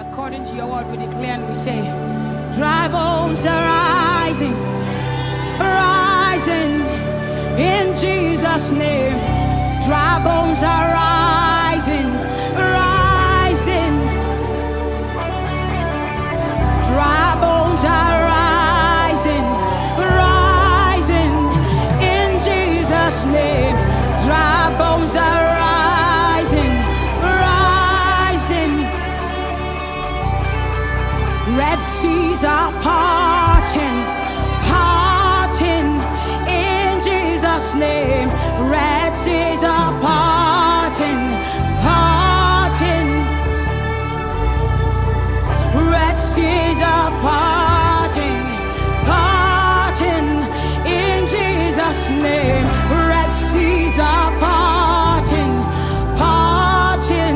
According to your word, we declare and we say, dry bones are rising, rising in Jesus' name. Dry bones are rising, rising. Dry bones are rising, rising in Jesus' name. Dry bones are rising, rising. Red seas are parting, parting in Jesus' name. Red seas are parting, parting. Red seas are parting, parting in Jesus' name. Red seas are parting, parting.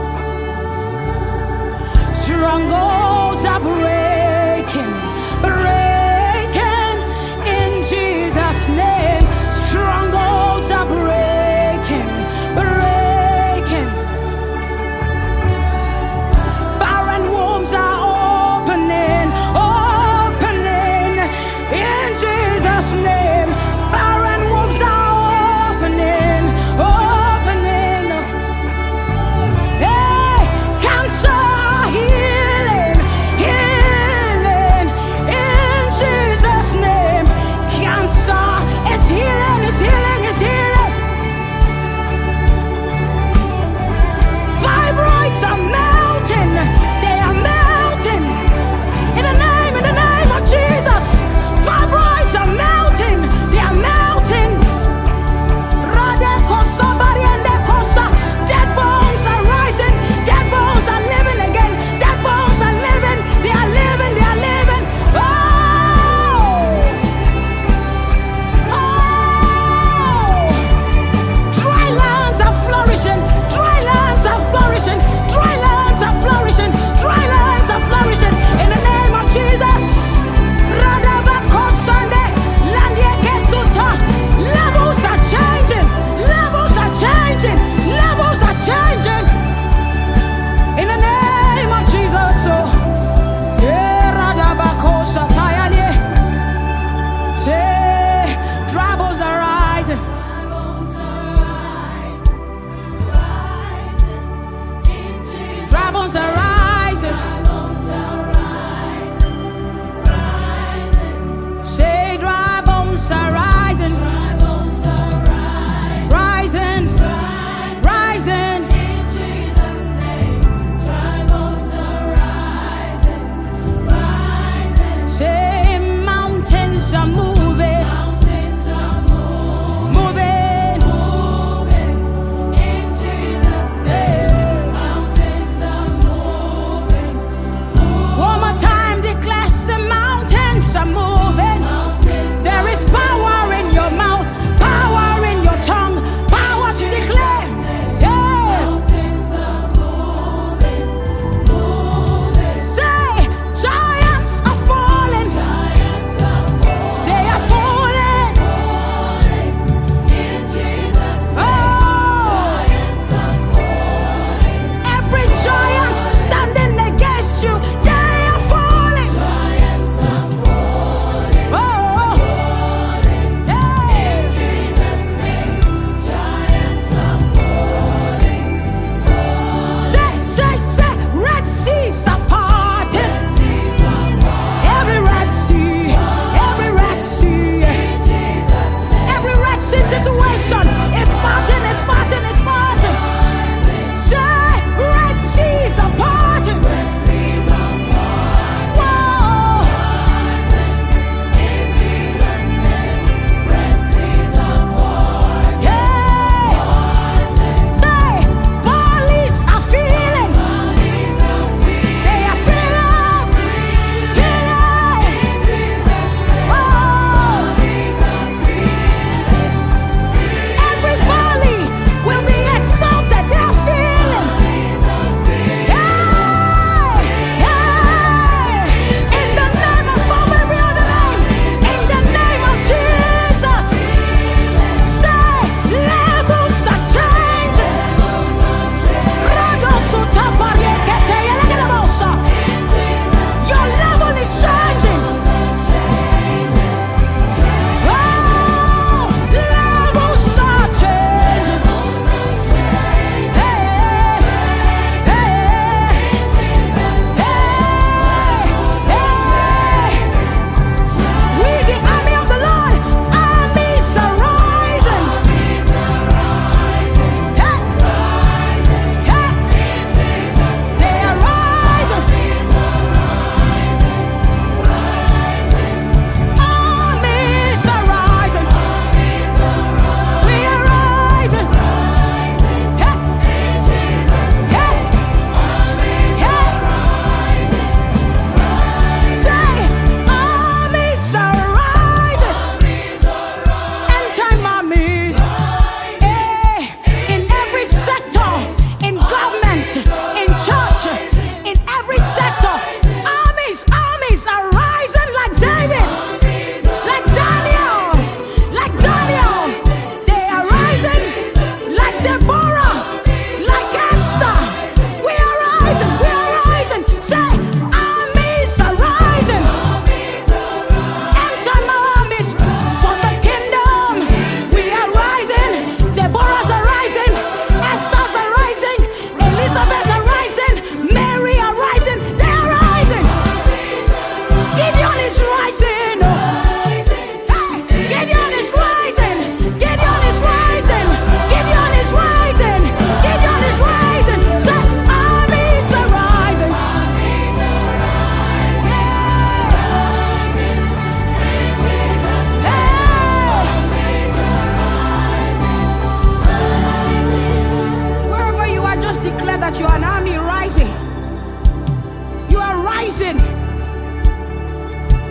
Strongholds are breaking, breaking in Jesus' name. Strongholds are breaking, breaking. Barren wombs are opening, opening in Jesus' name. Barren wombs are opening, opening. Hey, cancer healing, healing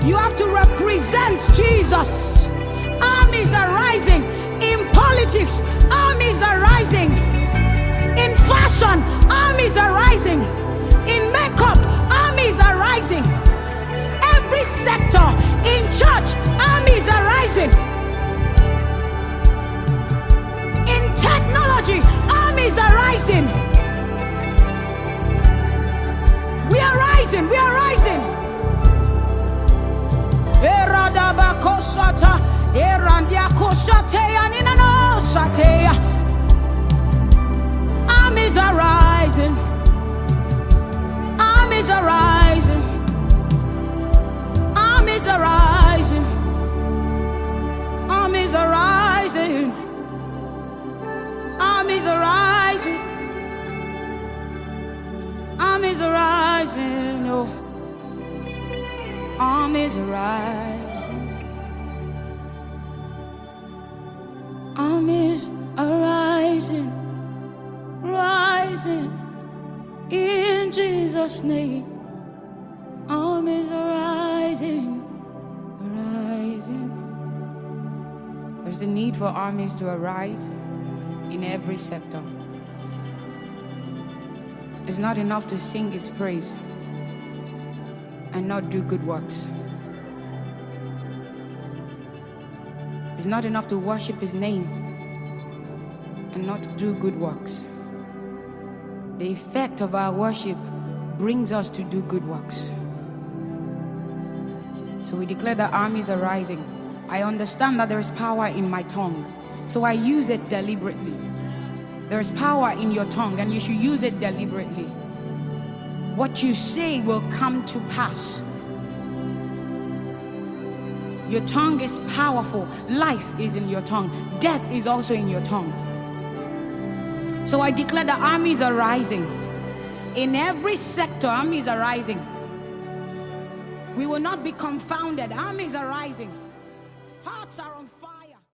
You have to represent Jesus. Armies are rising. In politics, armies are rising. In fashion, armies are rising. In makeup, armies are rising. Every sector, in church, armies are rising. In technology, armies are rising. We are rising, we are rising. Armies are rising. Armies are rising. Armies are rising. Armies are rising. Armies are rising. Armies are rising. Oh, armies are rising. Armies are rising. Rising in Jesus' name. Armies are rising. Rising. There's a need for armies to arise in every sector. It's not enough to sing His praise and not do good works. It's not enough to worship His name and not do good works. The effect of our worship brings us to do good works. So we declare that armies are rising. I understand that there is power in my tongue, so I use it deliberately. There is power in your tongue, and you should use it deliberately. What you say will come to pass. Your tongue is powerful. Life is in your tongue. Death is also in your tongue. So I declare the armies are rising. In every sector, armies are rising. We will not be confounded. Armies are rising. Hearts are on fire.